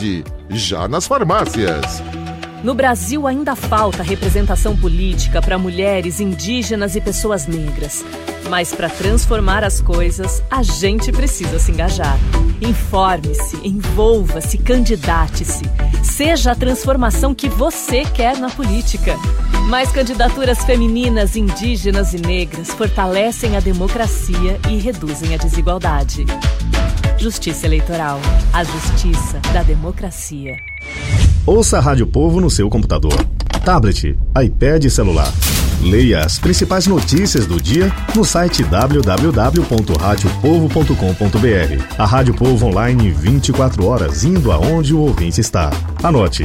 já nas farmácias. No Brasil ainda falta representação política para mulheres, indígenas e pessoas negras. Mas para transformar as coisas, a gente precisa se engajar. Informe-se, envolva-se, candidate-se. Seja a transformação que você quer na política. Mais candidaturas femininas, indígenas e negras fortalecem a democracia e reduzem a desigualdade. Justiça Eleitoral. A justiça da democracia. Ouça a Rádio Povo no seu computador, tablet, iPad e celular. Leia as principais notícias do dia no site www.radiopovo.com.br. A Rádio Povo online 24 horas, indo aonde o ouvinte está. Anote: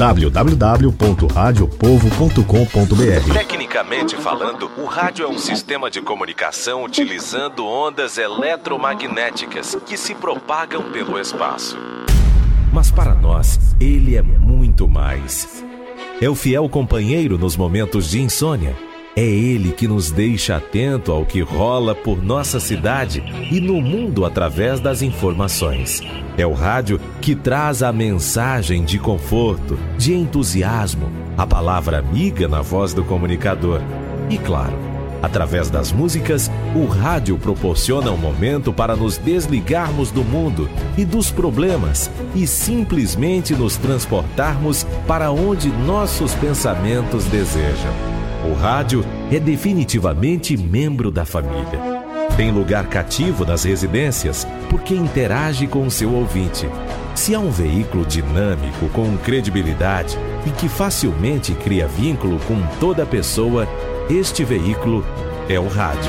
www.radiopovo.com.br. Tecnicamente falando, o rádio é um sistema de comunicação utilizando ondas eletromagnéticas que se propagam pelo espaço. Mas para nós, ele é muito mais. É o fiel companheiro nos momentos de insônia. É ele que nos deixa atento ao que rola por nossa cidade e no mundo através das informações. É o rádio que traz a mensagem de conforto, de entusiasmo, a palavra amiga na voz do comunicador. E claro, através das músicas, o rádio proporciona um momento para nos desligarmos do mundo e dos problemas e simplesmente nos transportarmos para onde nossos pensamentos desejam. O rádio é definitivamente membro da família. Tem lugar cativo nas residências porque interage com o seu ouvinte. Se há um veículo dinâmico, com credibilidade e que facilmente cria vínculo com toda pessoa, este veículo é o rádio.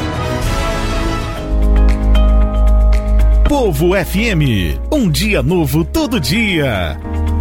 Povo FM, um dia novo todo dia.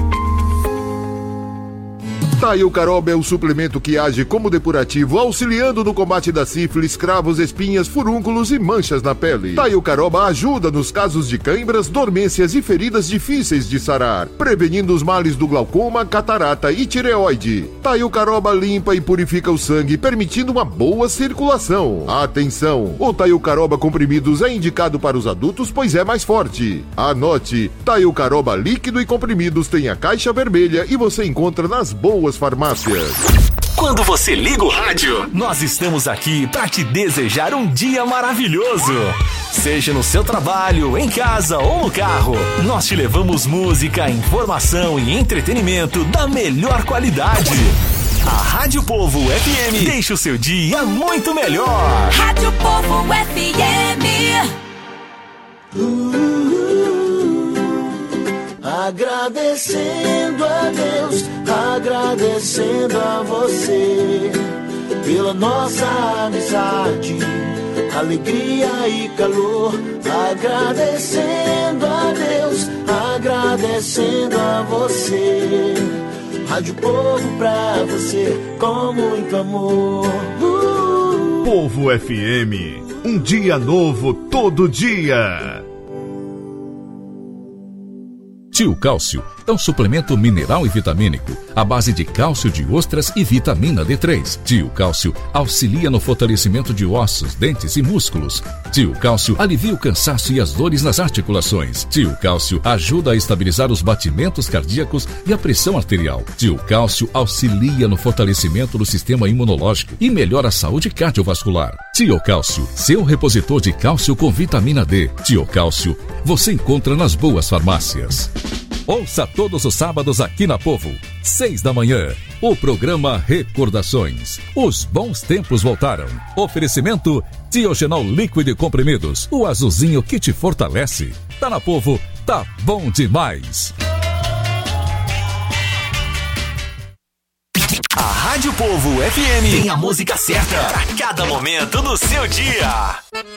Taio Caroba é o suplemento que age como depurativo, auxiliando no combate da sífilis, cravos, espinhas, furúnculos e manchas na pele. Taio Caroba ajuda nos casos de cãibras, dormências e feridas difíceis de sarar, prevenindo os males do glaucoma, catarata e tireoide. Taio Caroba limpa e purifica o sangue, permitindo uma boa circulação. Atenção! O Taio Caroba comprimidos é indicado para os adultos, pois é mais forte. Anote: Taio Caroba líquido e comprimidos tem a caixa vermelha e você encontra nas boas farmácias. Quando você liga o rádio, nós estamos aqui para te desejar um dia maravilhoso. Seja no seu trabalho, em casa ou no carro, nós te levamos música, informação e entretenimento da melhor qualidade. A Rádio Povo FM deixa o seu dia muito melhor. Rádio Povo FM. Agradecendo a Deus, agradecendo a você pela nossa amizade, alegria e calor. Agradecendo a Deus, agradecendo a você. Rádio Povo pra você com muito amor. Povo FM, um dia novo todo dia. Tio Cálcio é um suplemento mineral e vitamínico à base de cálcio de ostras e vitamina D3. Tio Cálcio auxilia no fortalecimento de ossos, dentes e músculos. Tio Cálcio alivia o cansaço e as dores nas articulações. Tio Cálcio ajuda a estabilizar os batimentos cardíacos e a pressão arterial. Tio Cálcio auxilia no fortalecimento do sistema imunológico e melhora a saúde cardiovascular. Tio Cálcio, seu repositor de cálcio com vitamina D. Tio Cálcio, você encontra nas boas farmácias. Ouça todos os sábados aqui na Povo, 6 da manhã, o programa Recordações. Os bons tempos voltaram. Oferecimento Diogenol líquido e comprimidos, o azulzinho que te fortalece. Tá na Povo, tá bom demais. A Rádio Povo FM tem a música certa pra cada momento do seu dia.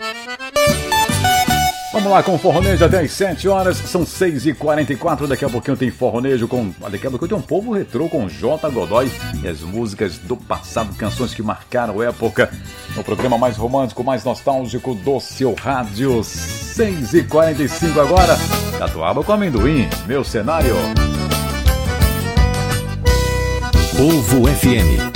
Vamos lá com o forronejo até às 7 horas, são 6h44, daqui a pouquinho tem forronejo com... Daqui a pouquinho tem um povo retrô com J. Godoy e as músicas do passado, canções que marcaram época, no programa mais romântico, mais nostálgico do seu rádio. 6h45 agora, Catuaba com amendoim, meu cenário. Povo FM.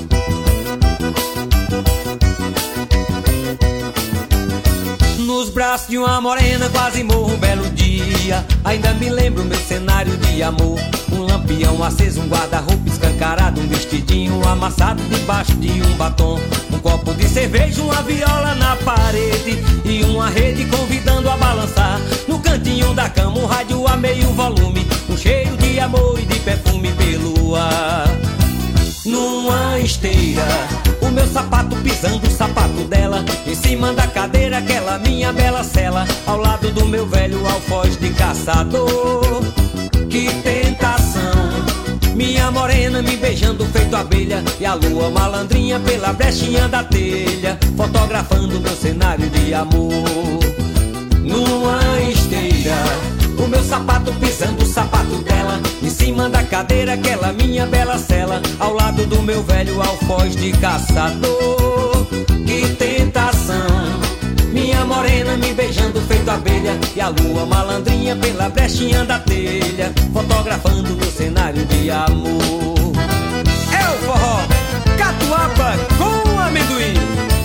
Nos braços braços de uma morena quase morro um belo dia. Ainda me lembro meu cenário de amor. Um lampião aceso, um guarda-roupa escancarado, um vestidinho amassado debaixo de um batom. Um copo de cerveja, uma viola na parede e uma rede convidando a balançar. No cantinho da cama um rádio a meio volume, um cheiro de amor e de perfume pelo ar. Numa esteira, o meu sapato pisando o sapato dela, em cima da cadeira aquela minha bela cela, ao lado do meu velho alfoz de caçador. Que tentação, minha morena me beijando feito abelha, e a lua malandrinha pela brechinha da telha, fotografando meu cenário de amor. Numa esteira, o meu sapato pisando o sapato dela, em cima da cadeira aquela minha bela cela, ao lado do meu velho alfoz de caçador. Que tentação, minha morena me beijando feito abelha, e a lua malandrinha pela brechinha da telha, fotografando meu cenário de amor. É o forró Catuaba com amendoim.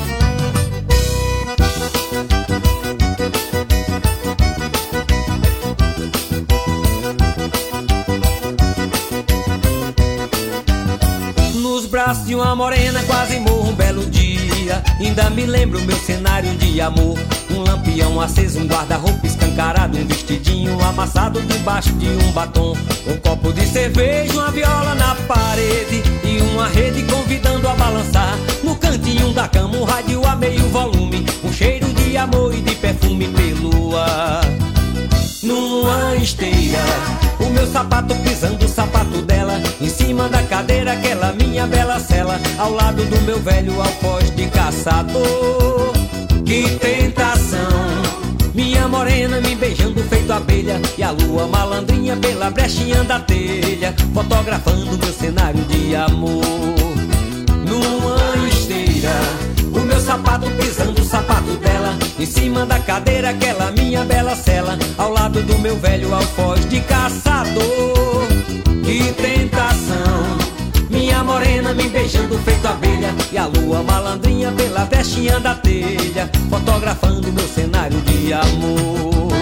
Nos braços de uma morena quase morro um belo dia. Ainda me lembro meu cenário de amor. Um lampião aceso, um guarda-roupa escancarado, um vestidinho amassado debaixo de um batom. Um copo de cerveja, uma viola na parede e uma rede convidando a balançar. No cantinho da cama um rádio a meio volume, um cheiro de amor e de perfume pelo ar. Numa esteira, o meu sapato pisando o sapato dela, em cima da cadeira aquela minha bela cela, ao lado do meu velho alfoz de caçador. Que tentação, minha morena me beijando feito abelha, e a lua malandrinha pela brechinha da telha, fotografando meu cenário de amor. Numa esteira, o meu sapato pisando o sapato dela, em cima da cadeira aquela minha bela cela, ao lado do meu velho alfoz de caçador. Que tentação, minha morena me beijando feito abelha, e a lua malandrinha pela brechinha da telha, fotografando meu cenário de amor.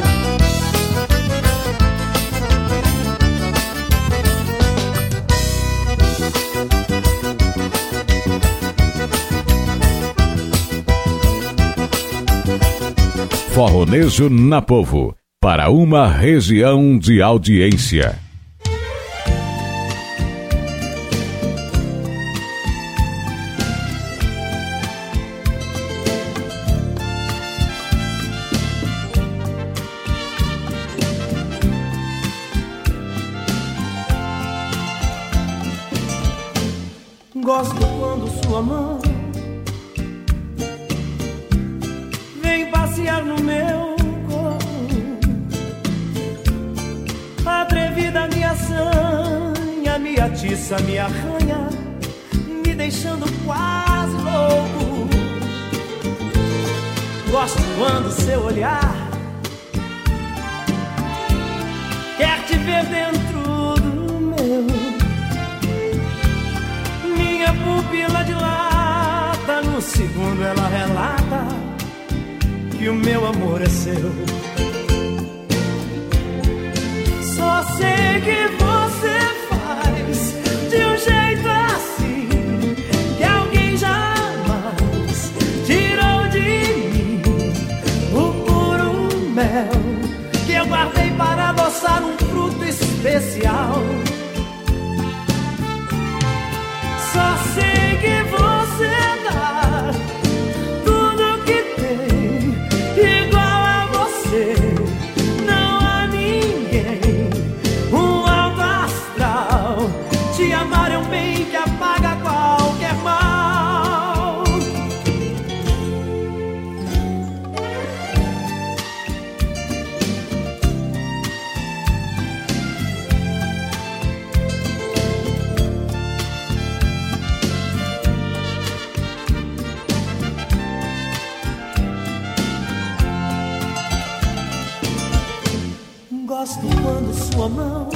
Forronejo na Povo, para uma região de audiência. Gosto quando sua mão vem passear no meu corpo, atrevida me assanha, me atiça, me arranha, me deixando quase louco. Gosto quando seu olhar quer te ver dentro do meu. Minha pupila dilata, no segundo ela relata que o meu amor é seu. Só sei que você faz de um jeito assim que alguém jamais tirou de mim o puro mel que eu guardei para adoçar um fruto especial. Só sei que você dá tudo que tem, igual a você. Não há ninguém, um alto astral. Te amar é um bem que apaga qualquer mal. Gosto quando sua mão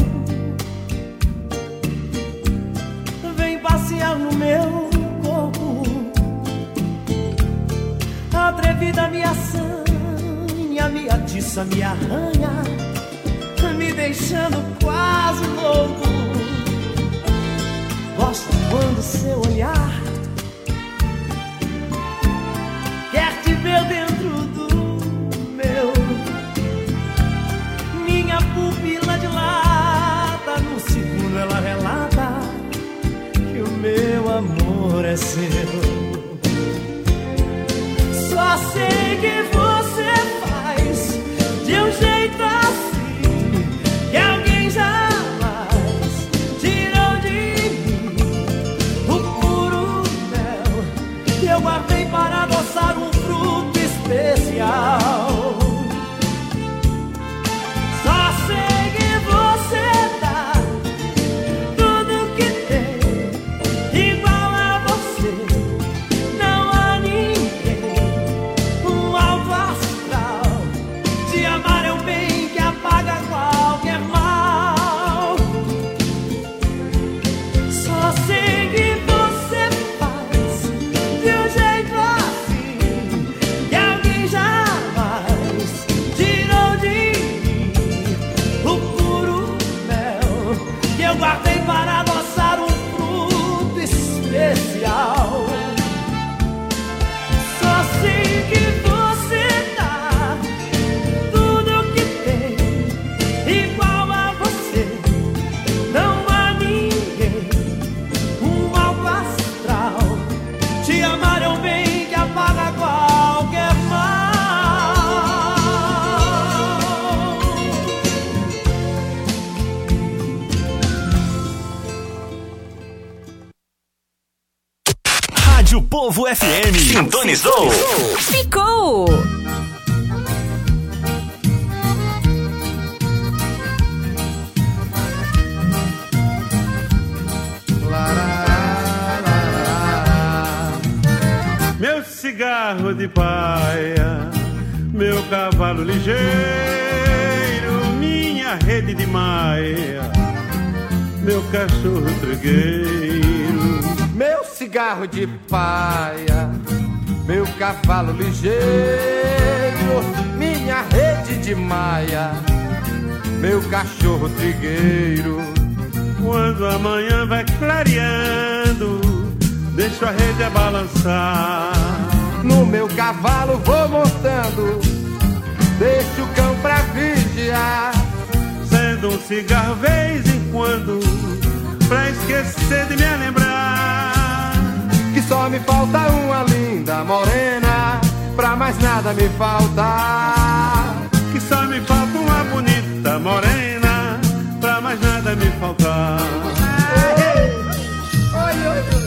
vem passear no meu corpo, atrevida me assanha, me atiça, me arranha, me deixando quase louco. Gosto quando seu olhar quer te ver dentro do meu. Minha pupila dilata, no segundo ela relata que o meu amor é seu. Só sei que você faz de um jeito assim que alguém jamais tirou de mim o puro mel que eu guardei para adoçar um fruto especial. Só sei que você dá tudo que tem, igual a você. Não há ninguém, um alvo astral. Te amar é um bem que apaga qualquer mal. Só sei que você faz de um jeito assim que alguém jamais tirou de mim o puro mel que eu guardei para adoçar um fruto especial. Só sei que você dá tudo que tem, igual a você. Não há ninguém, um alvo astral. Te amar é um bem que apaga qualquer mal. Rádio Povo FM. Sintonizou. Ficou! Meu cigarro de paia, meu cavalo ligeiro, minha rede de maia, meu cachorro trigueiro. Meu cigarro de paia, meu cavalo ligeiro, minha rede de maia, meu cachorro trigueiro. Quando a manhã vai clareando, deixo a rede a balançar. No meu cavalo vou montando, deixo o cão pra vigiar. Acendo um cigarro vez em quando, pra esquecer de me lembrar que só me falta uma linda morena, pra mais nada me falta. Que só me falta uma bonita morena, pra mais nada me faltar. Oi, oi, oi.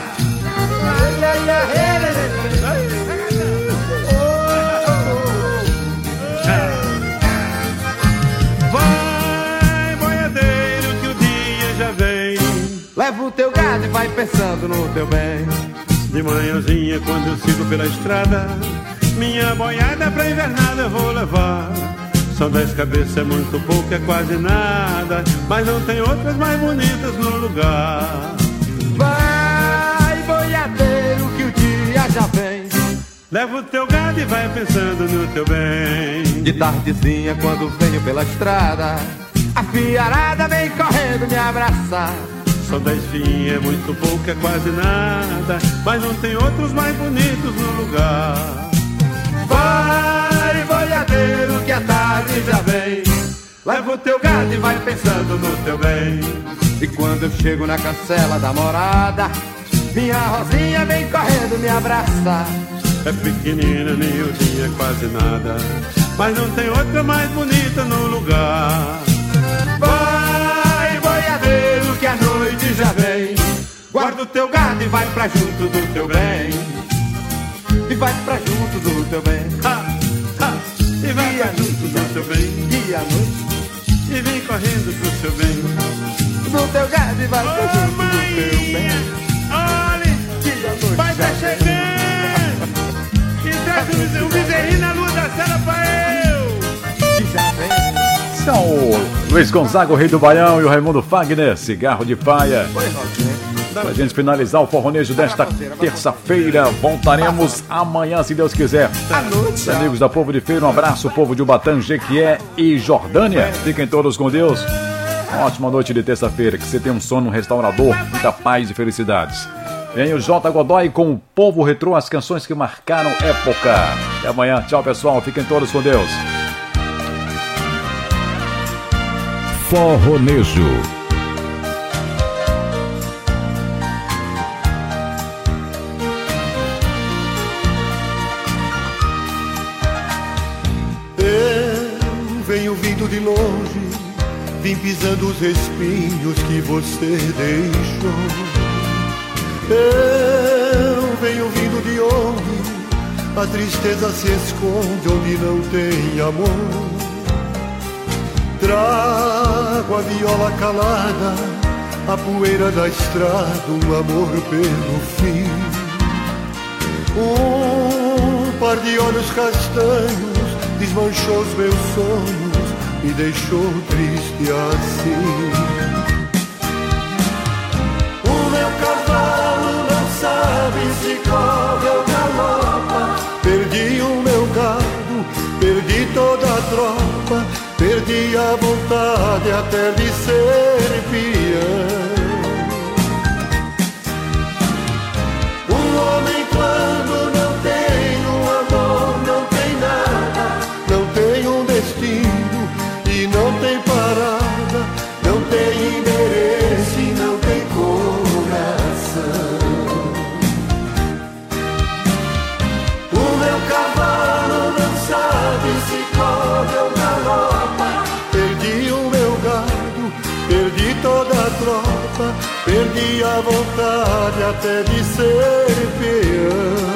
Vai, boiadeiro, que o dia já vem. Leva o teu gado e vai pensando no teu bem. De manhãzinha, quando eu sigo pela estrada, minha boiada pra invernada eu vou levar. São 10 cabeças, é muito pouco, é quase nada, mas não tem outras mais bonitas no lugar. Vai, boiadeiro, que o dia já vem. Leva o teu gado e vai pensando no teu bem. De tardezinha, quando venho pela estrada, a fiarada vem correndo me abraçar. São 10 fiinhas, é muito pouco, é quase nada, mas não tem outros mais bonitos no lugar. Vai, boiadeiro, que a tarde já vem. Leva o teu gado e vai pensando no teu bem. E quando eu chego na cancela da morada, minha rosinha vem correndo me abraçar. É pequenina, miudinha, quase nada, mas não tem outra mais bonita no lugar. Vai, boiadeiro, que a noite já vem. Guarda o teu gado e vai pra junto do teu bem. E vai pra junto do teu bem. E vai pra junto do teu bem. E a noite. E vem correndo pro seu bem. Do teu gado e vai pra junto do teu bem. Olha, que a noite vai tá chegando. E traz um bezerrinho na lua da sala pra eu. Que já vem. São o Luiz Gonzaga, o Rei do Baião, e o Raimundo Fagner, Cigarro de Paia. Oi, Rosinha. Pra gente finalizar o forronejo desta terça-feira, voltaremos amanhã, se Deus quiser. Os amigos da Povo de Feira, um abraço, povo de Ubatã, Jequié e Jordânia. Fiquem todos com Deus. Uma ótima noite de terça-feira, que você tenha um sono restaurador, muita paz e felicidades. Vem o J. Godoy com o Povo Retrô, as canções que marcaram época. Até amanhã, tchau pessoal, fiquem todos com Deus. Forronejo. Eu venho vindo de longe, vim pisando os espinhos que você deixou. Eu venho vindo de onde a tristeza se esconde, onde não tem amor. Trago a viola calada, a poeira da estrada, um amor pelo fim. Um par de olhos castanhos desmanchou os meus sonhos, me deixou triste assim. O meu cavalo não sabe se corre ou galopa. Perdi o meu gado, perdi toda a tropa, perdi a vontade até de ser peão. Um homem quando não tem um amor, não tem nada, não tem um destino e não tem parada, não tem endereço e não tem coração. O meu cavalo não sabe se corre ou galopa. Perdi o meu gado, perdi toda a tropa, perdi a vontade até de ser peão.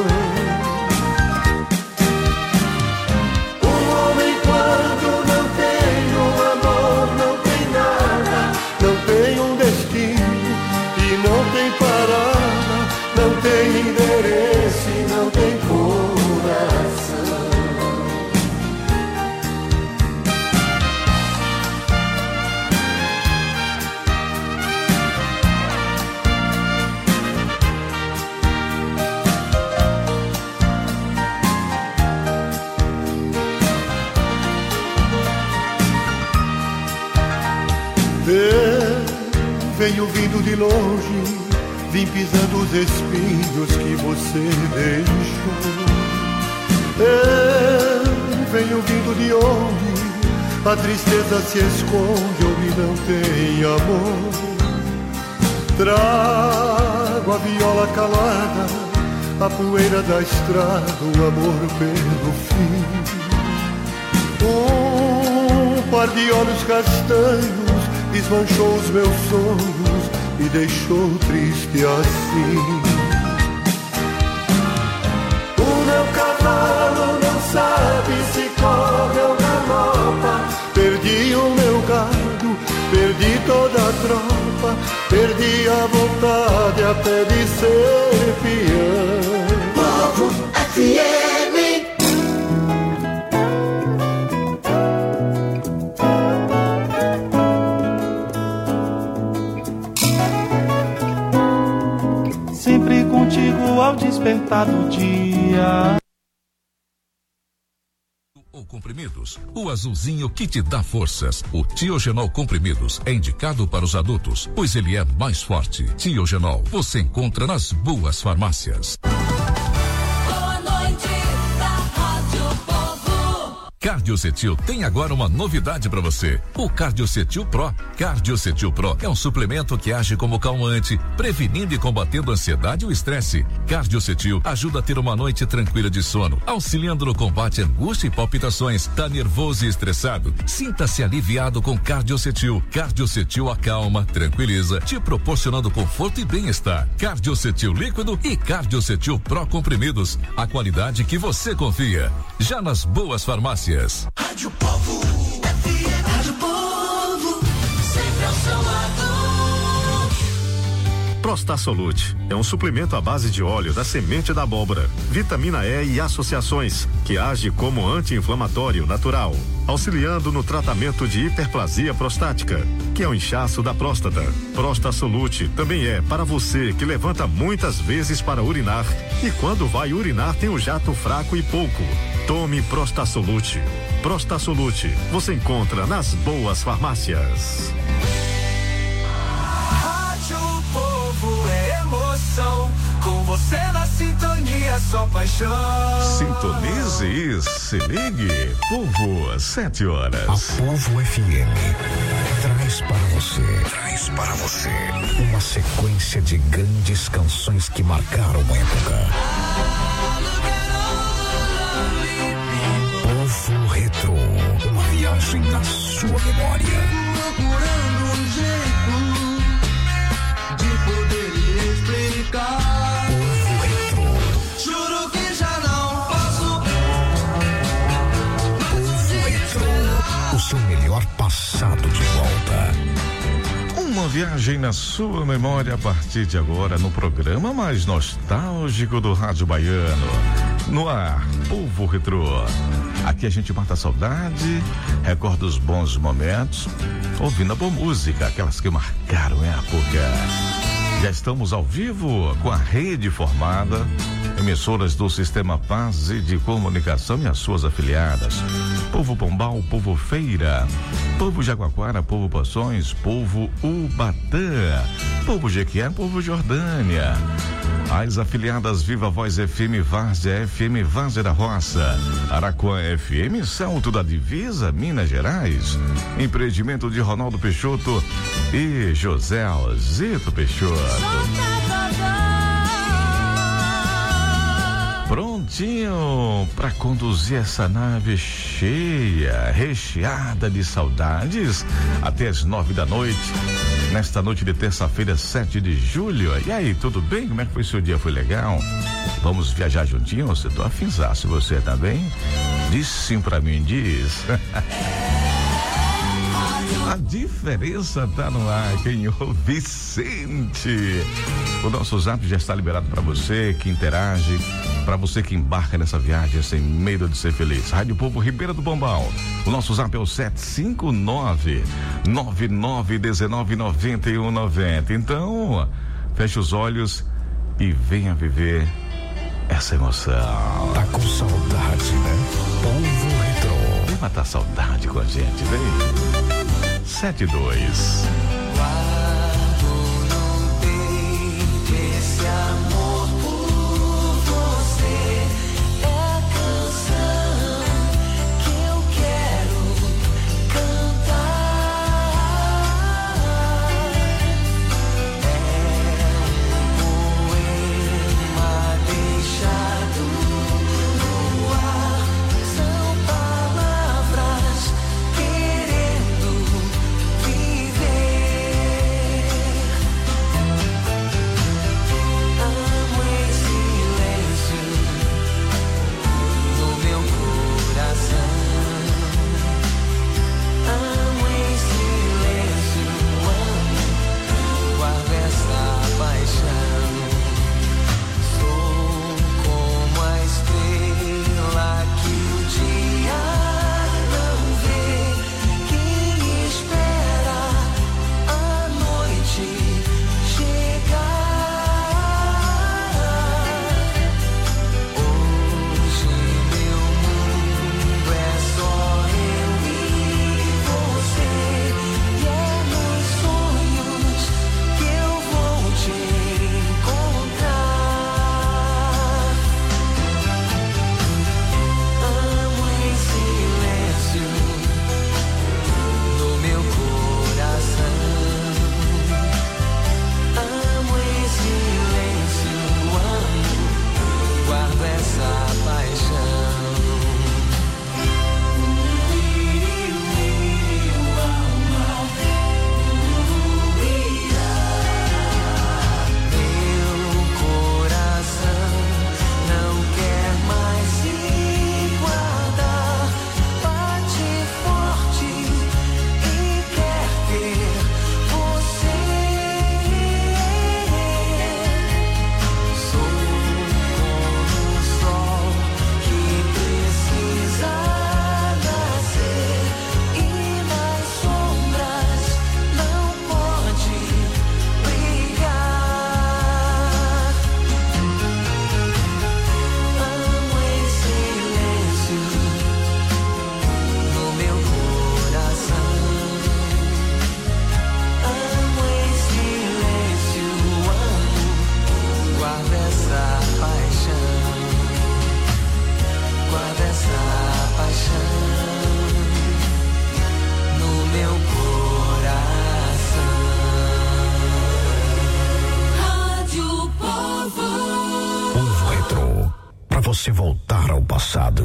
Um homem quando não tem um amor, não tem nada, não tem um destino e não tem parada, não tem endereço e não tem coração. Eu venho vindo de longe, vim pisando os espinhos que você deixou. Eu venho vindo de onde a tristeza se esconde, onde não tem amor. Trago a viola calada, a poeira da estrada, o amor pelo fim. Um par de olhos castanhos desmanchou os meus sonhos, me deixou triste assim. O meu cavalo não sabe se corre ou galopa. Perdi o meu gado, perdi toda a tropa, perdi a vontade até de ser peão. Povo FM. Sempre contigo ao despertar do dia. Ou comprimidos, o azulzinho que te dá forças. O Tiogenol comprimidos é indicado para os adultos, pois ele é mais forte. Tiogenol, você encontra nas boas farmácias. Boa noite, da Rádio Povo. Cardiocetil tem agora uma novidade para você. O Cardiocetil Pro. Cardiocetil Pro é um suplemento que age como calmante, prevenindo e combatendo a ansiedade e o estresse. Cardiocetil ajuda a ter uma noite tranquila de sono, auxiliando no combate à angústia e palpitações. Tá nervoso e estressado? Sinta-se aliviado com Cardiocetil. Cardiocetil acalma, tranquiliza, te proporcionando conforto e bem-estar. Cardiocetil líquido e Cardiocetil Pro comprimidos. A qualidade que você confia. Já nas boas farmácias. Rádio Povo, Rádio Povo, sempre ao seu lado. Prostasolute é um suplemento à base de óleo da semente da abóbora, vitamina E e associações, que age como anti-inflamatório natural, auxiliando no tratamento de hiperplasia prostática, que é o inchaço da próstata. Prostasolute também é para você que levanta muitas vezes para urinar e quando vai urinar tem um jato fraco e pouco. Tome Prostasolute. Prostasolute você encontra nas boas farmácias. Rádio Povo é emoção, com você na sintonia, só paixão. Sintonize e se ligue. Povo, 7 horas. A Povo FM traz para você uma sequência de grandes canções que marcaram a época. Povo Retro, uma viagem na sua memória. Procurando um jeito de poder lhe explicar. Povo Retro. Juro que já não posso. Povo Retro, o seu melhor passado de volta. Uma viagem na sua memória a partir de agora no programa mais nostálgico do Rádio Baiano. No ar, Povo Retro. Aqui a gente mata a saudade, recorda os bons momentos, ouvindo a boa música, aquelas que marcaram a época. Já estamos ao vivo com a rede formada, emissoras do Sistema Paz e de Comunicação e as suas afiliadas. Povo Pombal, Povo Feira, Povo Jaguaquara, Povo Poções, Povo Ubatã, Povo Jequié, Povo Jordânia. As afiliadas Viva Voz FM, Várzea FM, Várzea da Roça, Araquã FM, Salto da Divisa, Minas Gerais. Empreendimento de Ronaldo Peixoto e José Alzito Peixoto. Prontinho para conduzir essa nave cheia, recheada de saudades até as 9 da noite. Nesta noite de terça-feira, 7 de julho. E aí, tudo bem? Como é que foi seu dia? Foi legal? Vamos viajar juntinhos? Eu tô afinzaço. Você também? Diz sim pra mim, diz. A diferença tá no ar, quem ouve, Vicente. O nosso zap já está liberado para você que interage, para você que embarca nessa viagem sem medo de ser feliz. Rádio Povo Ribeira do Pombal. O nosso zap é o 759-9919-9190. Então, feche os olhos e venha viver essa emoção. Tá com saudade, né? Povo Retro. Vem matar saudade com a gente, vem. 72. Guardo no peito esse amor por você. É a canção que eu quero cantar. É um poema deixado no ar. São palavras querendo viver. você voltar ao passado.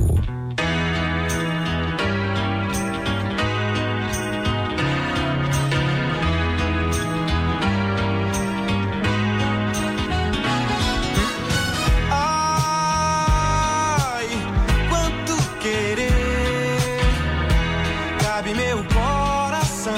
Ai, quanto querer cabe meu coração.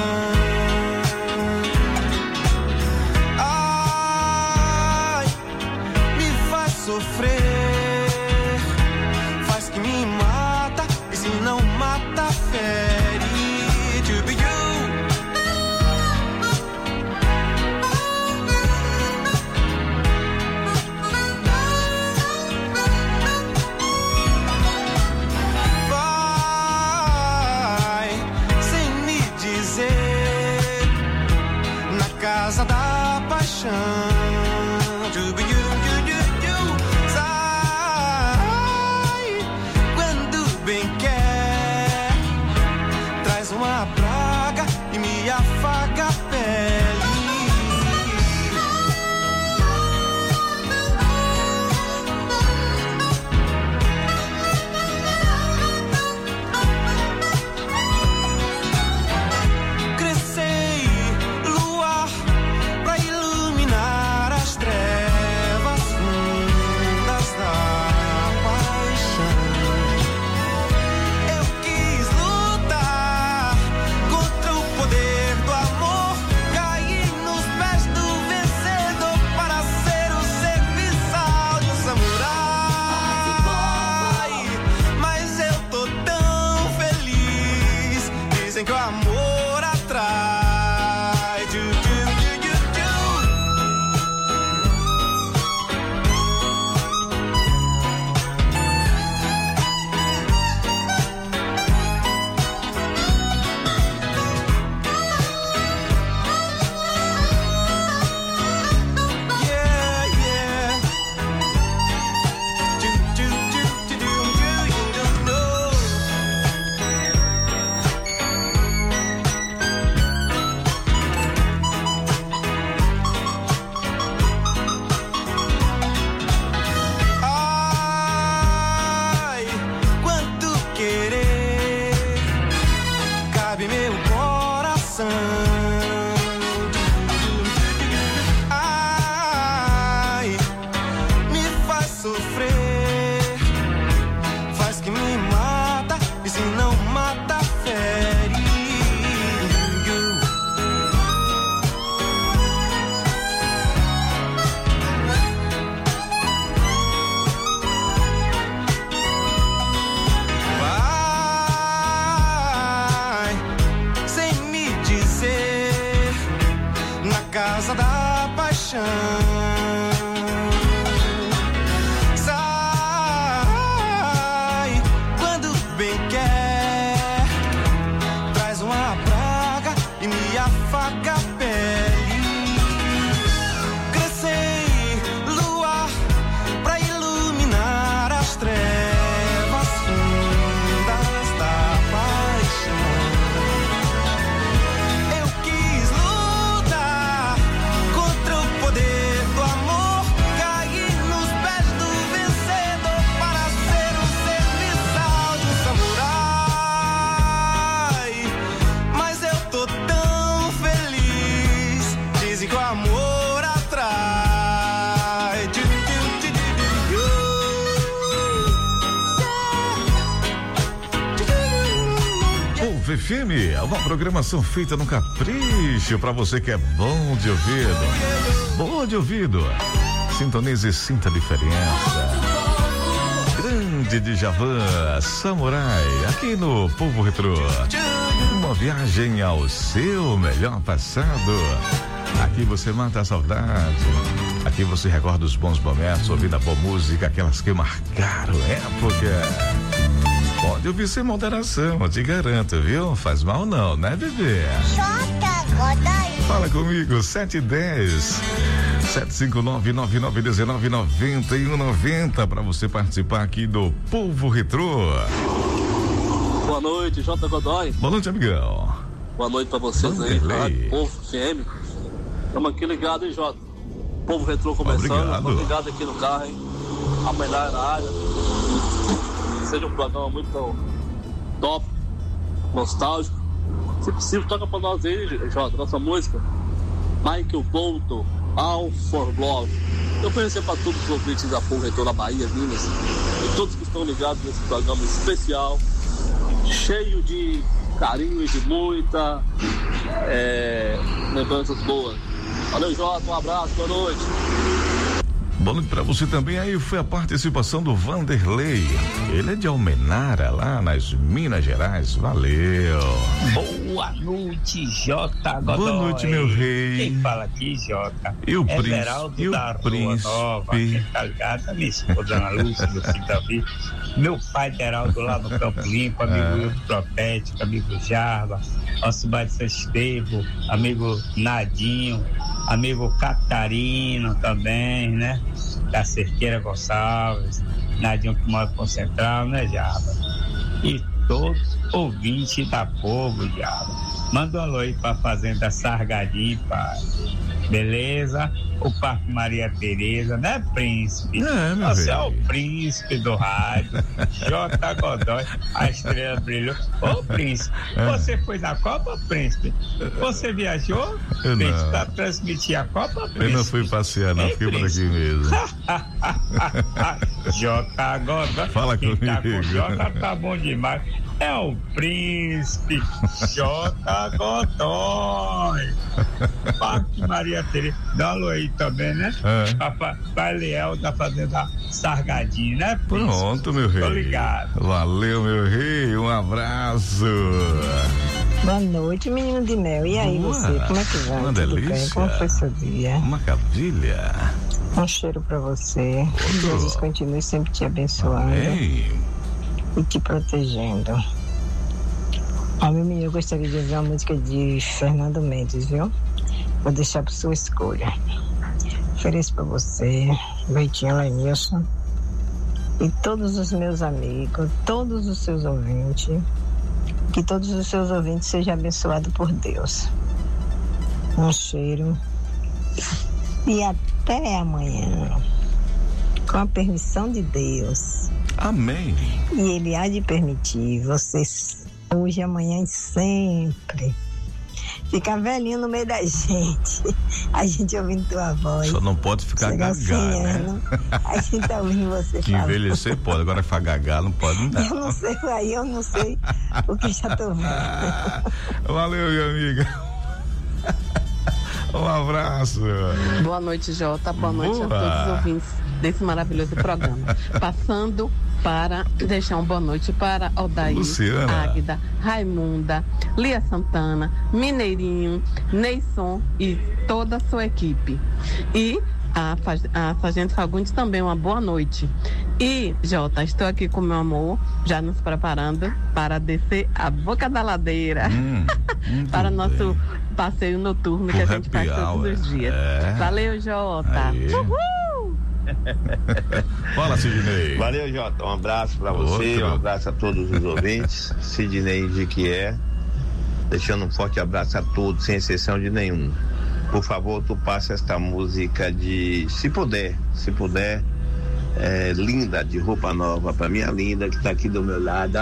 Ai, me faz sofrer, faz que me mata, e se não mata, fere. To be you. Vai sem me dizer, na casa da paixão. To be you, you. Sai quando bem quer, traz uma praga e me afaga a pele. Crescei, luar, pra iluminar as trevas fundas da paixão. Eu quis lutar contra o poder do amor, cair nos pés do vencedor para ser o serviçal de um samurai. Mas eu tô tão feliz, dizem que o amor atrai. Yeah, yeah. Ai, quanto querer cabe meu coração. Ai, me faz sofrer, faz que me mata, e se não mata, fere. Vai sem me dizer, na casa da paixão. Sai quando bem quer, traz uma praga e me afaga a pele. Crescei, luar, pra iluminar as trevas fundas da paixão. Eu quis lutar contra o poder do amor, cair nos pés do vencedor para ser o serviçal de um samurai. Mas eu tô tão feliz, dizem que o amor atrai. Povo FM, uma programação feita no capricho pra você que é bom de ouvido. Bom de ouvido. Sintonize e sinta a diferença. Grande Djavan, Samurai, aqui no Povo Retrô. Uma viagem ao seu melhor passado. Aqui você mata a saudade. Aqui você recorda os bons momentos, ouvindo a boa música, aquelas que marcaram época. Pode ouvir sem moderação, eu te garanto, viu? Faz mal não, né, bebê? Fala comigo, 710 759-9919-9190 para você participar aqui do Povo Retrô. Boa noite, J. Godoy. Boa noite, amigão. Boa noite pra vocês aí, Rádio Povo FM. Estamos aqui ligados, hein, Jota? Povo Retrô começando. Estamos ligados aqui no carro, hein? A melhor na área. seja um programa muito top, nostálgico. Se possível, toca pra nós aí, Jota, nossa música Michael Bolton, All for Love. Eu conheci para todos os ouvintes da Povo Retrô na Bahia, Minas, e todos que estão ligados nesse programa especial, cheio de carinho e de muita lembranças boas. Valeu, Jota, um abraço, boa noite. Boa noite pra você também. Aí foi a participação do Vanderlei. Ele é de Almenara, lá nas Minas Gerais. Valeu. Boa noite, Jota Godoy. Boa noite, meu rei. Quem fala aqui, Jota? E o príncipe? Everaldo da Rua Nova. Quem tá ligado? A minha esposa Ana Lúcia, meu filho Davi. Meu pai Geraldo lá no Campo Limpo, amigo Wilton Profético, amigo Jarba, Alcibar de Sestevo, amigo Nadinho, amigo Catarino também, né? Da Cerqueira Gonçalves, Nadinho que mora com Central, né, Jarba? E todos ouvintes da Povo, Jarba. Manda um alô aí pra Fazenda Sargadinho, pai. Beleza? O Parque Maria Tereza, né, príncipe? Você é o príncipe do rádio. Jota Godoy, a estrela brilhou. Ô, príncipe, você foi na Copa, príncipe? Você viajou? Eu não. Pra transmitir a Copa, príncipe? Eu não fui passear, não, fiquei por aqui mesmo. Jota Godoy. Fala Quem comigo. tá com Jota tá bom demais. É o príncipe Jota Godoy. Parque Maria Tereza. Dá um alô aí também, né? Pai Leal da Fazenda Sargadinho, né, príncipe? Pronto, meu rei. Tô ligado. Valeu, meu rei. Um abraço. Boa noite, menino de mel. E aí, Boa. você? Como é que vai? Uma Tudo delícia. bem? Como foi seu dia? Uma maravilha. Um cheiro pra você. Que Jesus continue sempre te abençoando. Amém. E te protegendo. Ó, meu menino, eu gostaria de ouvir uma música de Fernando Mendes, viu? Vou deixar pra sua escolha. Ofereço pra você, Beitinho Lenilson, e todos os meus amigos, todos os seus ouvintes, que todos os seus ouvintes sejam abençoados por Deus. Um cheiro e até amanhã, com a permissão de Deus. Amém. E Ele há de permitir vocês hoje, amanhã e sempre ficar velhinho no meio da gente, a gente ouvindo tua voz. Só não pode ficar Chegar gagá, né? A gente tá ouvindo você Que falar. envelhecer pode, agora ficar gagá não pode, não. Eu não sei, aí eu não sei o que já tô vendo. Valeu, minha amiga. Um abraço. Boa noite, Jota. Boa noite a Boa. todos os ouvintes desse maravilhoso programa. Passando para deixar uma boa noite para Odair, Luciana. Águida, Raimunda, Lia Santana, Mineirinho, Neisson e toda a sua equipe. E a Sargento Fagundes também, uma boa noite. E, Jota, estou aqui com meu amor, já nos preparando para descer a boca da ladeira para nosso passeio noturno que a gente faz todos os dias. Valeu, Jota. Uhul! Fala, Sidney. Valeu, Jota. Um abraço pra você, um abraço a todos os ouvintes. Sidney de que é. Deixando um forte abraço a todos, sem exceção de nenhum. Por favor, tu passa esta música de Se Puder, Linda, de Roupa Nova, pra minha linda que tá aqui do meu lado.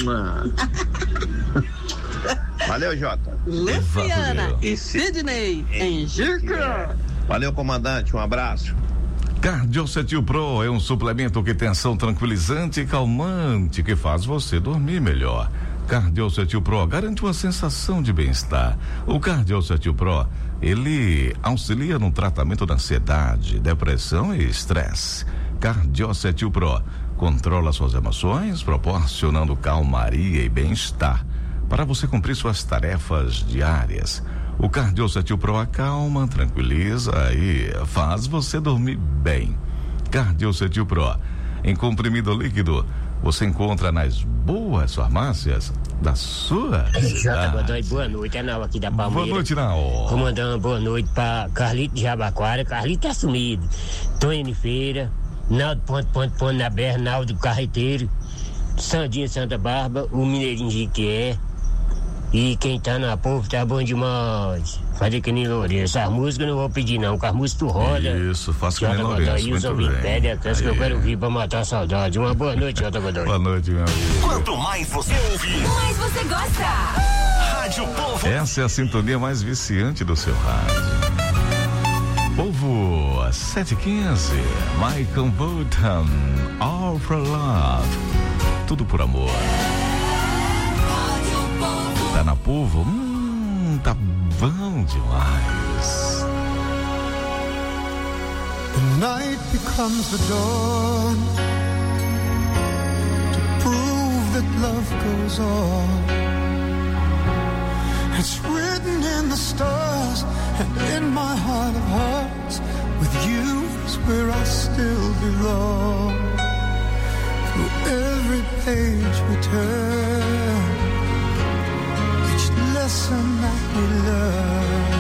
Valeu, Jota. Luciana e Sidney em Juca. Valeu, comandante, um abraço. Cardiocetil Pro é um suplemento que tem ação tranquilizante e calmante que faz você dormir melhor. Cardiocetil Pro garante uma sensação de bem-estar. O Cardiocetil Pro, ele auxilia no tratamento da ansiedade, depressão e estresse. Cardiocetil Pro controla suas emoções, proporcionando calmaria e bem-estar para você cumprir suas tarefas diárias. O Cardiocetil Pro acalma, tranquiliza e faz você dormir bem. Cardiocetil Pro, em comprimido líquido, você encontra nas boas farmácias da sua Jota cidade. Godoy, boa noite, é Nau aqui da Palmeira. Boa noite, Nau. Vou mandar uma boa noite pra Carlito de Jabaquara. Carlito tá sumido. Tony Feira, Naldo Ponto na Berra, Naldo Carreteiro, Sandinha Santa Bárbara, o Mineirinho de Iquié, E quem tá na povo tá bom demais. Fazer que nem Lourenço. As músicas eu não vou pedir não, com as músicas tu roda. Isso, faça que nem Lourenço. E os ouvintes pedem a canção que eu quero ouvir pra matar a saudade. Uma boa noite, Jota Godoy. Boa noite, meu amigo. Quanto mais você ouve, mais você gosta. Rádio Povo. Essa é a sintonia mais viciante do seu rádio. Povo, 7h15, Michael Bolton, All for Love, tudo por amor. Tá na Povo? Tá bom demais. The night becomes the dawn to prove that love goes on. It's written in the stars and in my heart of hearts. With you is where I still belong. Through every page we turn, each lesson that we learn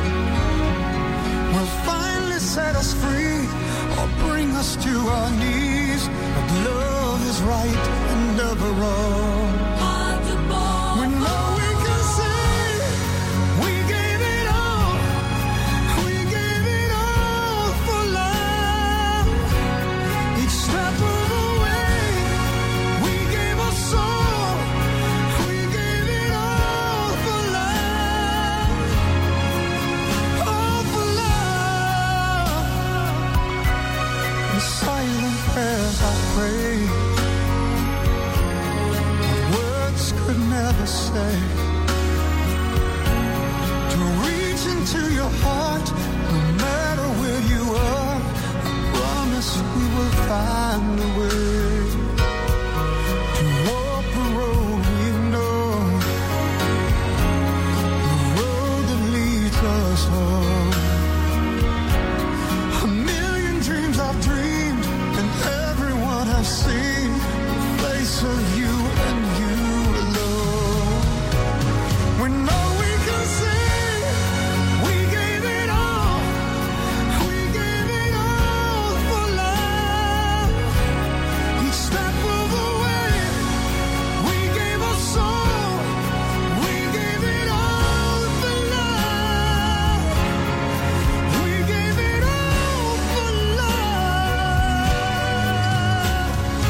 will finally set us free or bring us to our knees. But love is right and never wrong. We know we can say we gave it all. We gave it all for love. Each step of the way, we gave our soul. We gave it all for love. All for love. In silent prayers I pray, words could never say. To reach into your heart, no matter where you are, I promise we will find a way to walk the road we know, the road that leads us home. A million dreams I've dreamed, and everyone I've seen, the face of you and you alone. We know we can say we gave it all. We gave it all for love. Each step of the way, we gave our soul. We gave it all for love. We gave it all for love.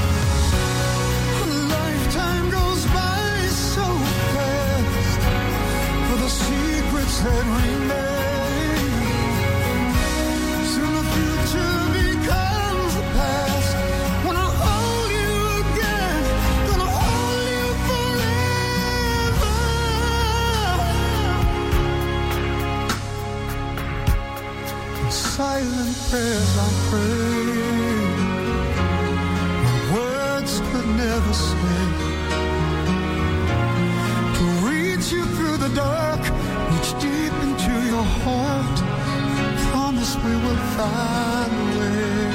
A lifetime goes by so fast for the secrets that remain. Soon the future becomes the past. When I hold you again, gonna hold you forever. In silent prayers I pray, my words could never say. To reach you through the dark, reach deep into your heart. Promise we will find a way.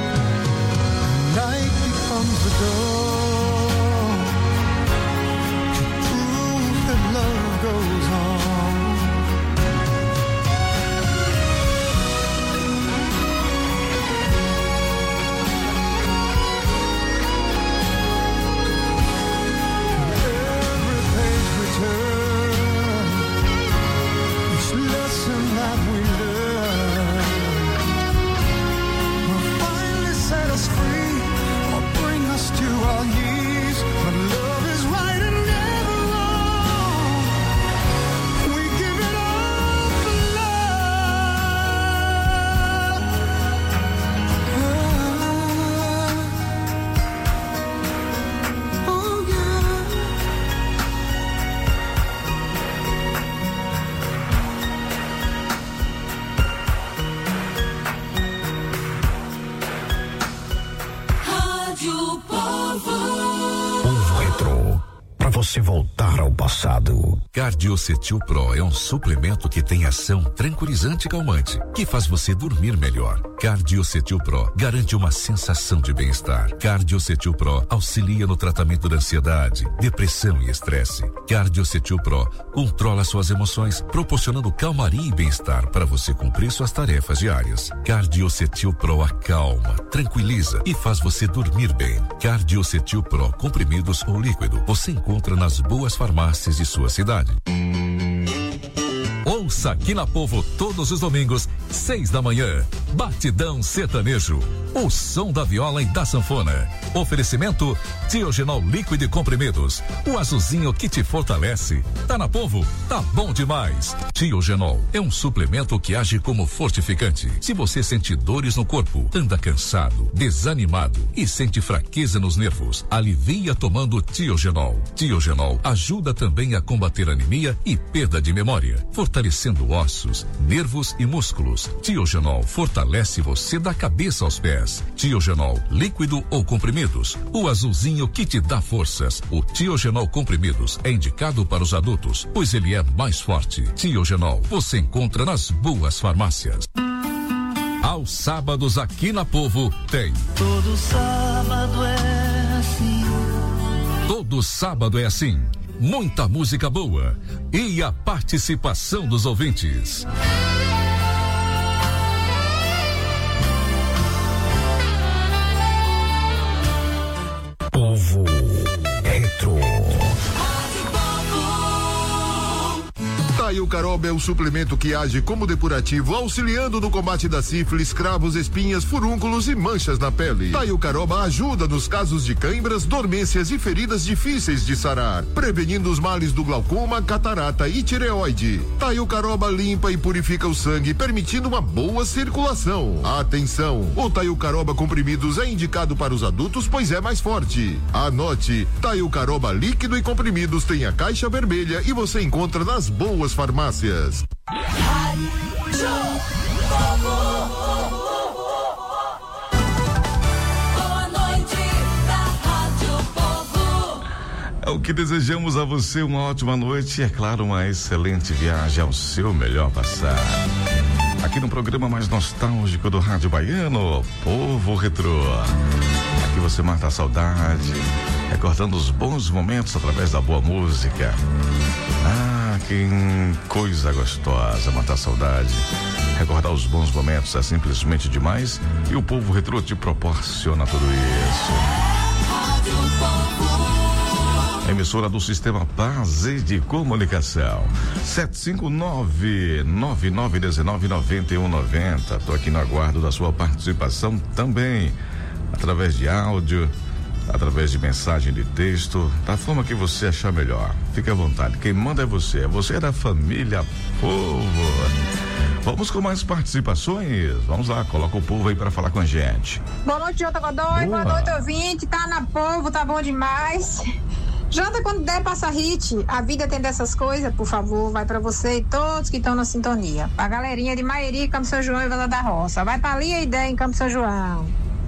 Night becomes the dawn to prove that love goes on. Every page we turn, each lesson that we learn will finally set us free or bring us to our knees. But love is right and never wrong. We give it all for love. Oh yeah. Rádio Povo. Povo Retrô, pra você voltar ao passado. Cardiocetil Pro é um suplemento que tem ação tranquilizante e calmante, que faz você dormir melhor. Cardiocetil Pro garante uma sensação de bem-estar. Cardiocetil Pro auxilia no tratamento da ansiedade, depressão e estresse. Cardiocetil Pro controla suas emoções, proporcionando calmaria e bem-estar para você cumprir suas tarefas diárias. Cardiocetil Pro acalma, tranquiliza e faz você dormir bem. Cardiocetil Pro comprimidos ou líquido você encontra nas boas farmácias de sua cidade. Ouça aqui na Povo todos os domingos, 6 da manhã. Batidão Sertanejo. O som da viola e da sanfona. Oferecimento Tiogenol líquido e comprimidos. O azulzinho que te fortalece. Tá na Povo? Tá bom demais. Tiogenol é um suplemento que age como fortificante. Se você sente dores no corpo, anda cansado, desanimado e sente fraqueza nos nervos, alivia tomando Tiogenol. Tiogenol ajuda também a combater anemia e perda de memória, fortalecendo ossos, nervos e músculos. Tiogenol fortalece você da cabeça aos pés. Tiogenol líquido ou comprimidos. O azulzinho que te dá forças. O Tiogenol comprimidos é indicado para os adultos, pois ele é mais forte. Tiogenol você encontra nas boas farmácias. Aos sábados aqui na Povo tem. Todo sábado é assim. Todo sábado é assim. Muita música boa e a participação dos ouvintes. Povo Retro. Taio Caroba é o suplemento que age como depurativo, auxiliando no combate da sífilis, cravos, espinhas, furúnculos e manchas na pele. Taio Caroba ajuda nos casos de cãibras, dormências e feridas difíceis de sarar, prevenindo os males do glaucoma, catarata e tireoide. Taio Caroba limpa e purifica o sangue, permitindo uma boa circulação. Atenção! O Taio Caroba comprimidos é indicado para os adultos, pois é mais forte. Anote: Taio Caroba líquido e comprimidos tem a caixa vermelha e você encontra nas boas farmácias. Boa noite da Rádio Povo. É o que desejamos a você, uma ótima noite e, é claro, uma excelente viagem ao seu melhor passar. Aqui no programa mais nostálgico do Rádio Baiano, Povo Retrô. Aqui você mata a saudade, recordando os bons momentos através da boa música. Que coisa gostosa, matar a saudade. Recordar os bons momentos é simplesmente demais e o Povo Retrô te proporciona tudo isso. Emissora do Sistema Base de Comunicação 759-9919-9190. Tô aqui no aguardo da sua participação também, através de áudio, através de mensagem de texto, da forma que você achar melhor. Fique à vontade, quem manda é você é da família Povo. Vamos com mais participações. Vamos lá, coloca o povo aí para falar com a gente. Boa noite, Jota Godoy. Boa noite, ouvinte. Tá na Povo, tá bom demais. Jota, quando der, passa hit. A vida tem dessas coisas, por favor, vai pra você e todos que estão na sintonia. A galerinha de Mairi, Campo São João e Vila da Roça. Vai pra ali a ideia em Campo São João.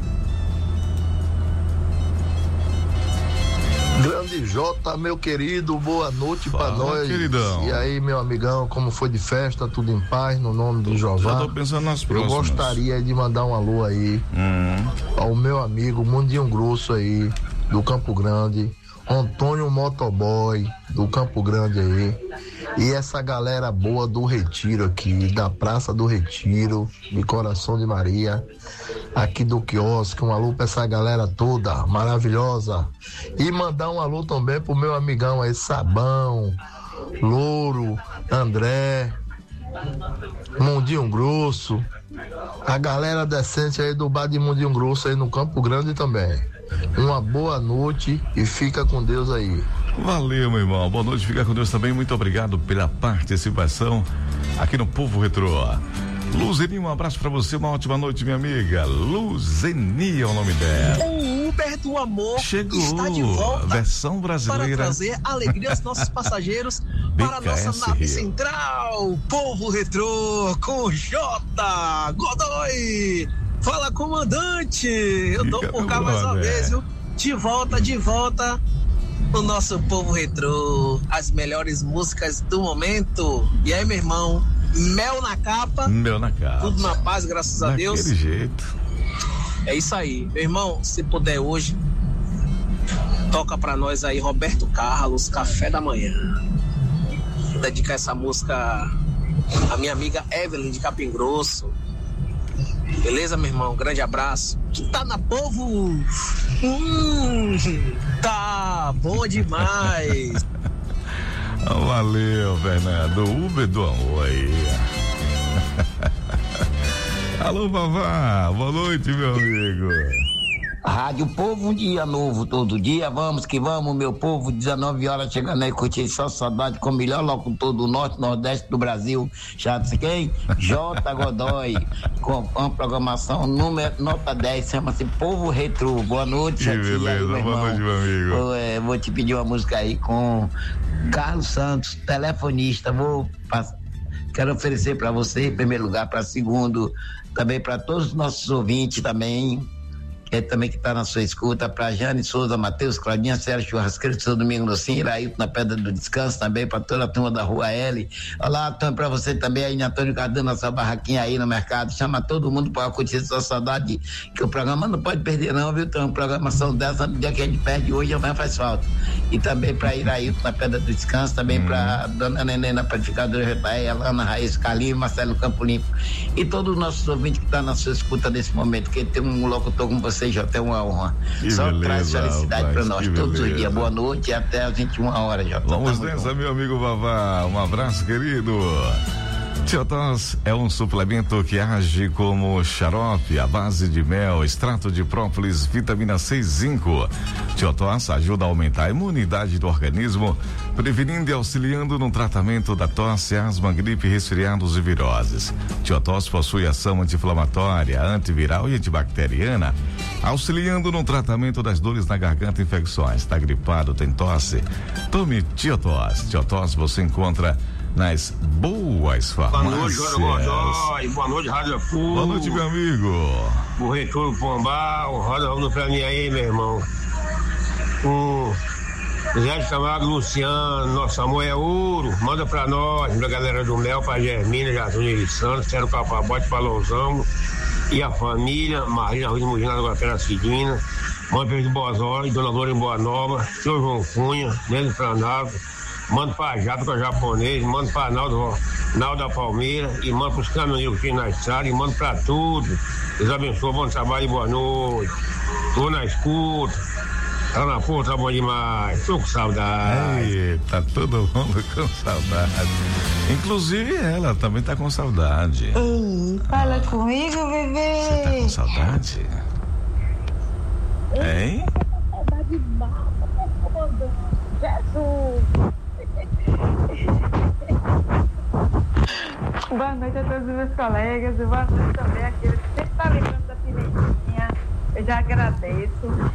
Grande Jota, meu querido, boa noite pra nós. Queridão. E aí, meu amigão, como foi de festa? Tudo em paz, no nome do Jeová? Já tô pensando nas próximas. Eu gostaria de mandar um alô aí ao meu amigo Mundinho Grosso aí, do Campo Grande, Antônio Motoboy, do Campo Grande aí, e essa galera boa do Retiro aqui, da Praça do Retiro, de Coração de Maria, aqui do quiosque. Um alô pra essa galera toda maravilhosa, e mandar um alô também pro meu amigão aí, Sabão, Louro, André, Mundinho Grosso, a galera decente aí do bar de Mundinho Grosso aí no Campo Grande também. Uma boa noite e fica com Deus aí. Valeu, meu irmão. Boa noite, fica com Deus também. Muito obrigado pela participação aqui no Povo Retrô. Luzeni, um abraço pra você, uma ótima noite, minha amiga. Luzeni é o nome dela. O Uber do Amor chegou, está de volta, versão brasileira, para trazer alegria aos nossos passageiros para a nossa nave central, Povo Retrô, com Jota Godoy. Fala, comandante! Eu tô por cá mais uma vez, viu? De volta o nosso Povo Retrô, as melhores músicas do momento. E aí, meu irmão, mel na capa. Tudo na paz, graças a Deus. Daquele jeito. É isso aí. Meu irmão, se puder hoje, toca pra nós aí Roberto Carlos, Café da Manhã. Vou dedicar essa música à minha amiga Evelyn de Capim Grosso. Beleza, meu irmão? Grande abraço. Tá na povo? Tá bom demais. Valeu, Fernando. Uber do amor aí. Alô, Vavá. Boa noite, meu amigo. Rádio Povo, um dia novo, todo dia, vamos que vamos, meu povo, 19 horas chegando aí, curtir só saudade com o melhor locutor do norte, nordeste do Brasil, chato quem? J. Godoy, com uma programação nota 10, chama-se Povo Retro. Boa noite, que beleza, aí, boa noite, meu amigo. Vou te pedir uma música aí com Carlos Santos, telefonista, quero oferecer para você, em primeiro lugar, para segundo, também para todos os nossos ouvintes também, também que está na sua escuta, para Jane Souza, Matheus, Claudinha, Sérgio Churrasqueiro de São Domingo do Sim, Iraíto na Pedra do Descanso, também para toda a turma da Rua L. Olá, Antônio, para você também aí, Antônio Cardano, na sua barraquinha aí no mercado. Chama todo mundo para curtir sua saudade, que o programa não pode perder, não, viu? Tem uma programação dessa, no dia que a gente perde hoje, amanhã faz falta. E também para Iraíto na Pedra do Descanso, também para Dona Nenê na Panificadora Jetaé, Alana Raiz, Carlinhos, Marcelo Campo Limpo. E todos os nossos ouvintes que estão na sua escuta nesse momento, que tem um locutor como você, já tem uma honra. Que só beleza, traz felicidade para nós todos os dias. Boa noite e até às 21 horas. Já vamos nessa, meu amigo Vavá. Um abraço, querido. Tiotós é um suplemento que age como xarope à base de mel, extrato de própolis, vitamina C e zinco. Tiotós ajuda a aumentar a imunidade do organismo, prevenindo e auxiliando no tratamento da tosse, asma, gripe, resfriados e viroses. Tiotós possui ação anti-inflamatória, antiviral e antibacteriana, auxiliando no tratamento das dores na garganta e infecções. Está gripado, tem tosse? Tome Tiotós. Tiotós você encontra nas boas farmácias. Boa noite, Godoy. Boa noite, Rádio Povo. Boa noite, meu amigo. O Retro Pombal, roda pra mim aí, meu irmão. O Zé chamado Luciano, nosso amor é ouro. Manda pra nós, pra galera do Mel, pra Germina, Jazunha de Santos, Cero Capabote, Balãozão e a família, Maria Rui de Mugina, Guapera Cidina, manda pra Bozói, Dona Loura em Boa Nova, Seu João Cunha, Nélio Franado. Manda pra Jato, que é japonês, manda pra Naldo da Palmeira e manda pros caminhoneiros que tem na estrada e manda pra tudo. Deus abençoe, bom trabalho e boa noite. Tô na escuta, tá na porta, tá bom demais. Tô com saudade. Tá todo mundo com saudade. Inclusive ela também tá com saudade. Ei, fala comigo, bebê. Você tá com saudade? Hein? Jesus! Boa noite a todos os meus colegas e boa noite também àqueles que sempre estão lembrando da Pimentinha. Eu já agradeço.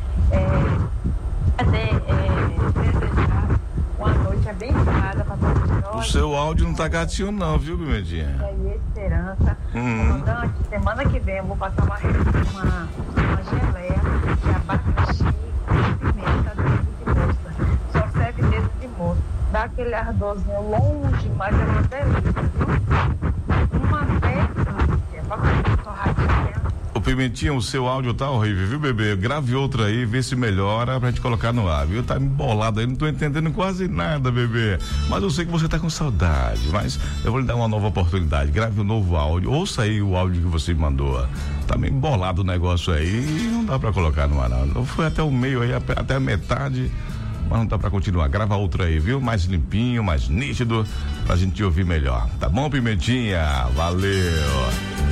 Desejar uma noite abençoada para todos nós. O seu áudio não tá gatinho não, viu, Pimentinha? E esperança. Comandante, semana que vem eu vou passar uma geleia de abacaxi e pimenta dentro de moça. Só serve dentro de moça. Dá aquele ardorzinho longe, mas é uma delícia, viu? Uma delícia. Pra fazer torradinha. Ô Pimentinha, o seu áudio tá horrível, viu, bebê? Grave outro aí, vê se melhora pra gente colocar no ar, viu? Tá embolado aí, não tô entendendo quase nada, bebê. Mas eu sei que você tá com saudade, mas eu vou lhe dar uma nova oportunidade. Grave um novo áudio, ouça aí o áudio que você mandou. Tá meio embolado o negócio aí e não dá pra colocar no ar, não. Foi até o meio aí, até a metade, mas não dá pra continuar. Grava outro aí, viu? Mais limpinho, mais nítido, pra gente ouvir melhor. Tá bom, Pimentinha? Valeu!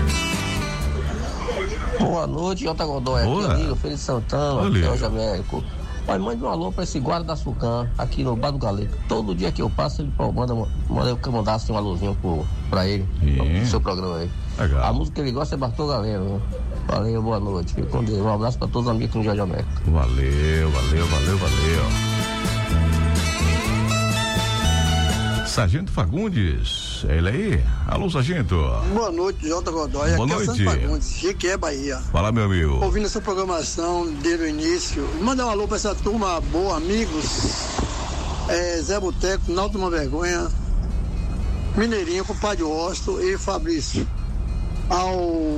Boa noite, J. Godoy, aqui amigo, Feliz Santana, Jorge Américo. Olha, mande um alô pra esse guarda da Sucam, aqui no Bar do Galego. Todo dia que eu passo, ele manda eu que eu mandasse um alôzinho pra ele, no seu programa aí. Legal. A música que ele gosta é Bartô Galeno, né? Valeu, boa noite, fique com Deus. Um abraço pra todos os amigos aqui no Jorge Américo. Valeu. Sargento Fagundes, ele aí? Alô, Sargento. Boa noite, J. Godoy. Boa aqui noite. É Santo Fagundes, Jequié, Bahia. Fala, meu amigo. Ouvindo essa programação desde o início. Manda um alô pra essa turma boa, amigos. Zé Boteco, Naldo Uma Vergonha, Mineirinho, compadre Osto e Fabrício. Ao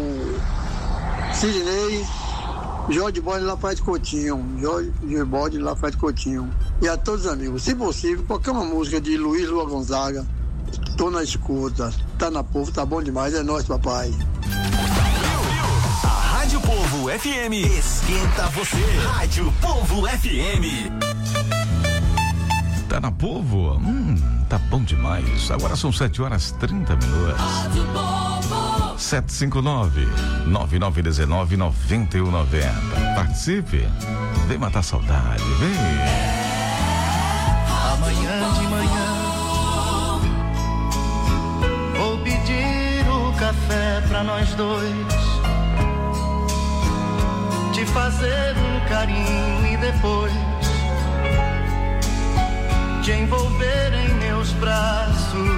Sidney, Jorge Bode lá faz Coutinho. Jorge Bode lá faz Coutinho. E a todos os amigos, se possível, qualquer uma música de Luiz Lua Gonzaga, tô na escuta, tá na povo, tá bom demais, é nóis, papai. Rádio Povo FM. Esquenta você. Rádio Povo FM. Tá na Povo? Tá bom demais. Agora são 7h30. Rádio Povo. 759-9919-9190. Participe. Vem matar saudade. Vem. Amanhã de manhã vou pedir o café pra nós dois, te fazer um carinho e depois te envolver em meus braços.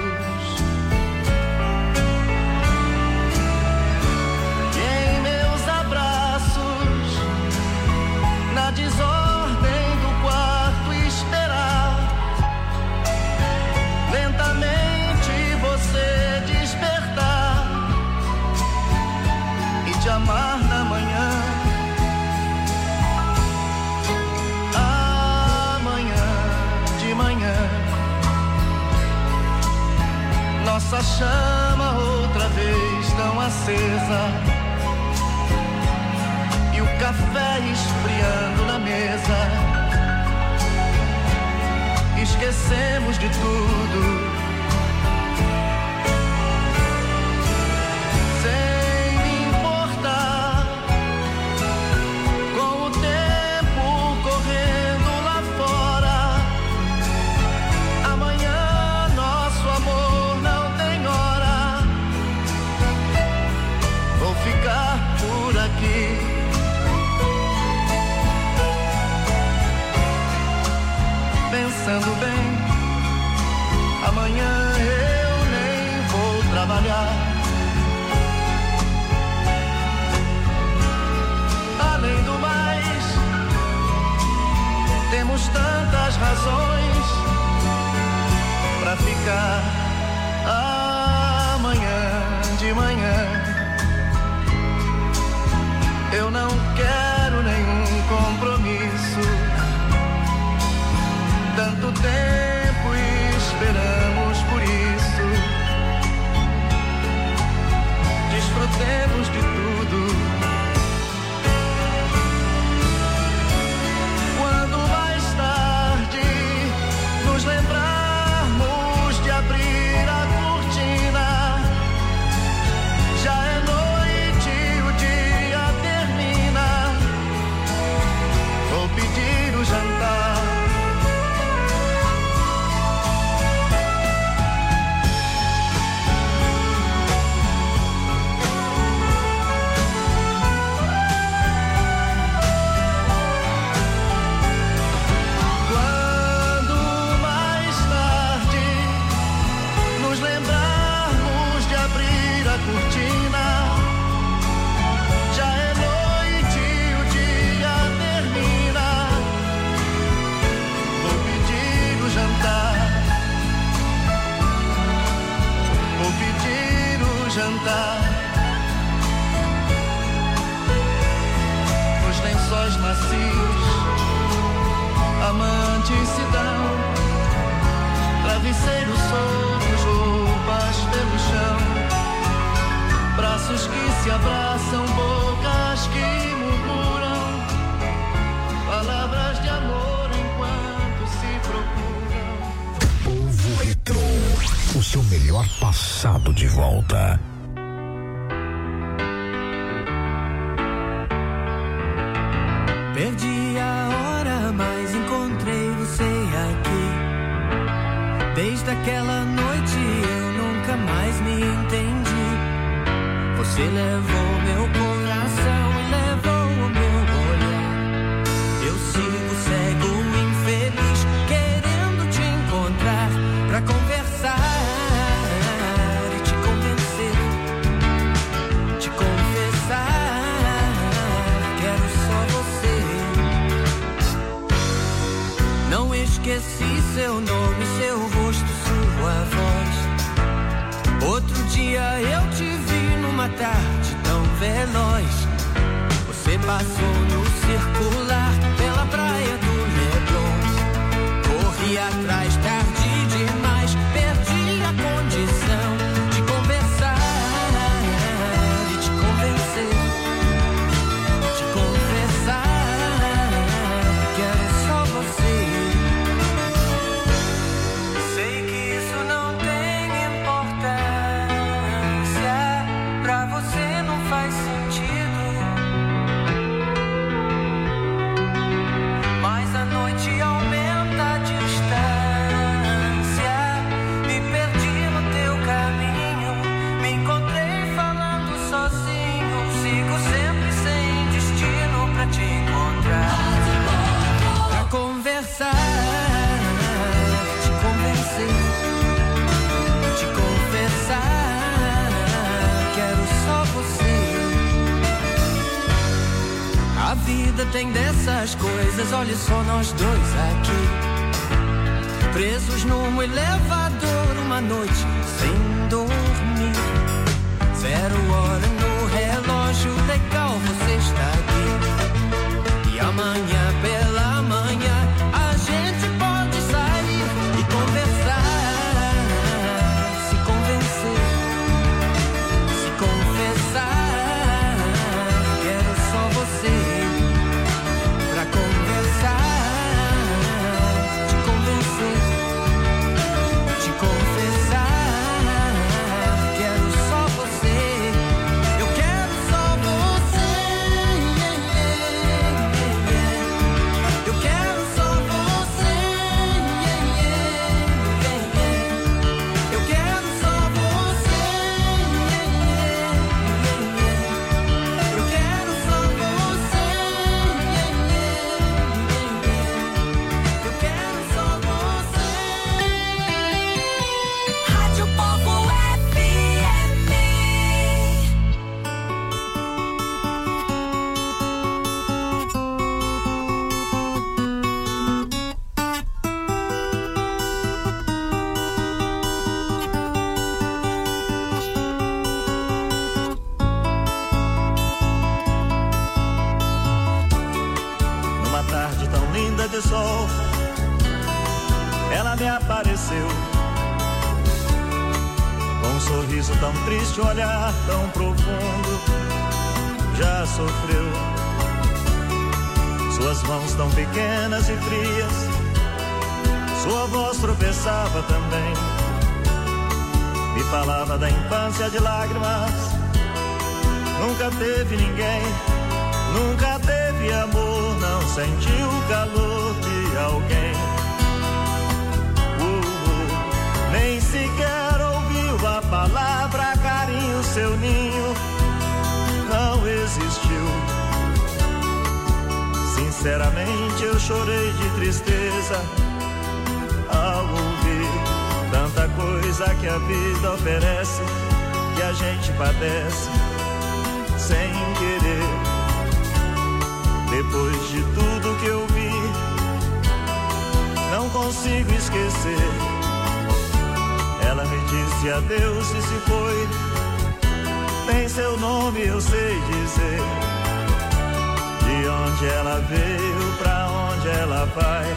E em meus abraços, na desordem do quarto esperar lentamente você despertar e te amar na manhã. Nossa chama outra vez tão acesa e o café esfriando na mesa. Esquecemos de tudo, sem me importar com o tempo correndo lá fora. Amanhã nosso amor ficar por aqui. Pensando bem, amanhã eu nem vou trabalhar. Além do mais, temos tantas razões pra ficar. Amanhã de manhã eu não quero nenhum compromisso. Tanto tempo esperamos por isso. Desfrutemos de tudo. Quando mais tarde nos lembrarmos de abrir a cortina, já é noite e o dia termina. Vou pedir o jantar. Quando mais tarde nos lembrarmos de abrir a cortina, já é noite e o dia termina. Vou pedir o jantar. Vou pedir o jantar. Nos lençóis macios, amantes se dão, travesseiros soltos, roupas pelo chão, braços que se abraçam, bocas que murmuram palavras de amor enquanto se procuram. Povo Retrô, o seu melhor passado de volta. Perdi a hora, mas encontrei você aqui. Desde aquela noite eu nunca mais me entendi. Você levou meu coração e levou o meu olhar. Eu sigo cego, infeliz, querendo te encontrar pra conversar e te convencer, te confessar. Quero só você. Não esqueci seu nome, seu rosto, sua voz. Outro dia eu te vi numa tarde tão veloz. Você passou no circular pela praia do Leblon. Corri atrás, tarde demais, perdi a condição de conversar e te convencer, essas coisas, olhe só nós dois aqui, presos num elevador uma noite sem dormir. 0 hora no relógio, legal você está aqui. E amanhã pela manhã a gente pode sair e conversar, se convencer, se confessar. Quero só você pra conversar, te convencer, te confessar. Quero só você, eu quero só você. Eu quero só você. Eu quero só você. Eu quero só você. Eu quero só você. Rádio Povo FM. Numa tarde tão linda de sol, ela me apareceu, com um sorriso tão triste, um olhar tão profundo. Já sofreu, suas mãos tão pequenas e frias, sua voz tropeçava também, me falava da infância de lágrimas. Nunca teve ninguém, nunca teve amor, não sentiu o calor de alguém. Nem sequer ouviu a palavra carinho, seu ninho não existiu. Sinceramente eu chorei de tristeza ao ouvir tanta coisa que a vida oferece, que a gente padece sem querer. Depois de tudo que eu vi, não consigo esquecer. Ela me disse adeus e se foi. Nem seu nome eu sei dizer. De onde ela veio, pra onde ela vai.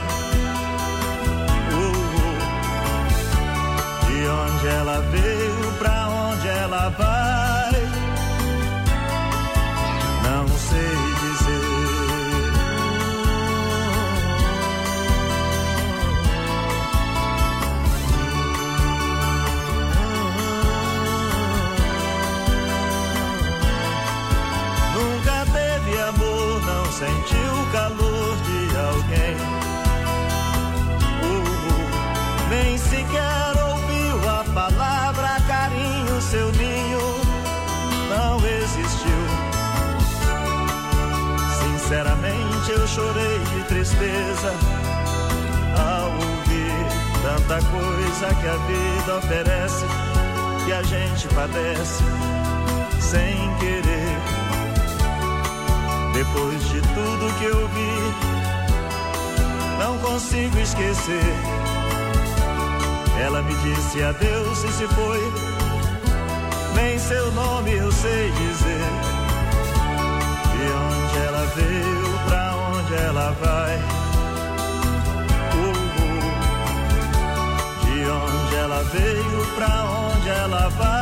De onde ela veio, pra onde ela vai. Não sei dizer. Nunca teve amor, não sentiu o calor de alguém. Nem sequer ouviu a palavra carinho, seu ninho não existiu. Sinceramente eu chorei de tristeza ao ouvir tanta coisa que a vida oferece, que a gente padece sem querer. Depois de tudo que eu vi, não consigo esquecer. Ela me disse adeus e se foi. Nem seu nome eu sei dizer. De onde ela veio, pra onde ela vai. De onde ela veio, pra onde ela vai.